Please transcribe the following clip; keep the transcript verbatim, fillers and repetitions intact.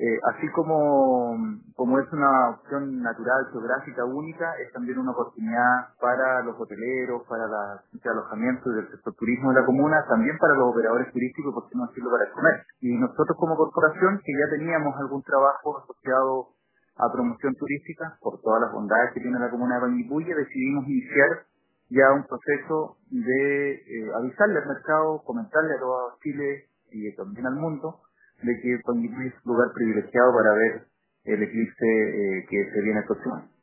Eh, así como, como es una opción natural, geográfica única, es también una oportunidad para los hoteleros, para la gente de alojamiento y del sector turismo de la comuna, también para los operadores turísticos, por qué no decirlo, para el comercio. Y nosotros como corporación, que ya teníamos algún trabajo asociado a promoción turística, por todas las bondades que tiene la comuna de Panguipulli, decidimos iniciar ya un proceso de eh, avisarle al mercado, comentarle a todo Chile y también al mundo, de que Panguipulli es un lugar privilegiado para ver el eclipse eh, que se viene el próximo año.